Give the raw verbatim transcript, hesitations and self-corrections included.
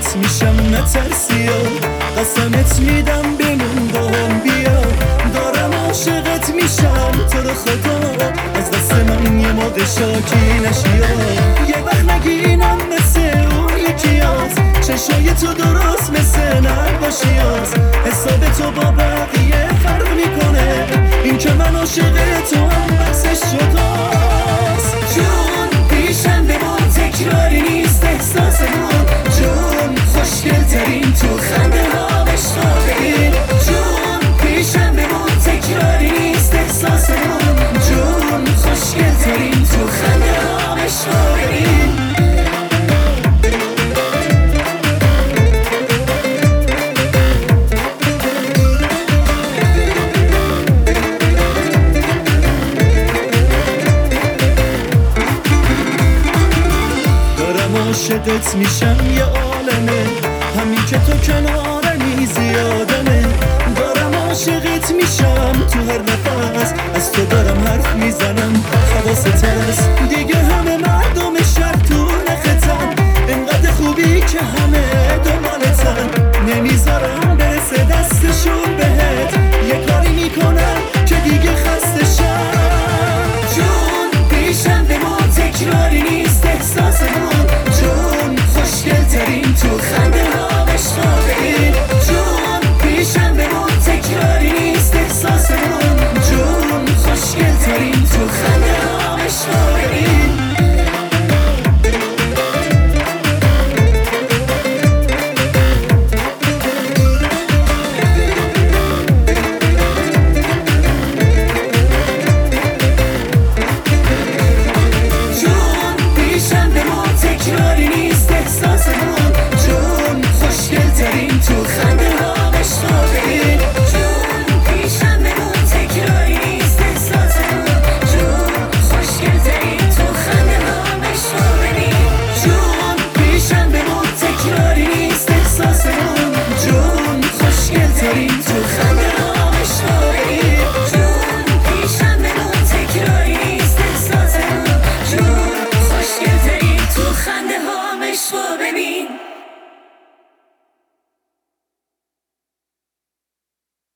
عاشقت میشم نترسی قسمت میدم بمون با هم بیا دارم عاشقت میشم تو رو خدا از دست من یه موقع شاکی نشی یه وقت نگینم مثل اون یکی هست چشای تو درست مثل نقاشی هست حساب تو با بقیه فرق میکنه این که من عاشق تو هم بسش شداست جون پیشم بمون تکراری نیست احساسمون جون خوشگل ترین تو خنده ها بشتاقین جون پیشم بمون تکراری نیست احساسمون جون خوشگل ترین تو خنده ها بشتاقین عاشقت میشم یه عالمه همین که تو کنارمی زیادمه دارم عاشقت میشم تو هر نفس از تو دارم حرف میزنم حواست هست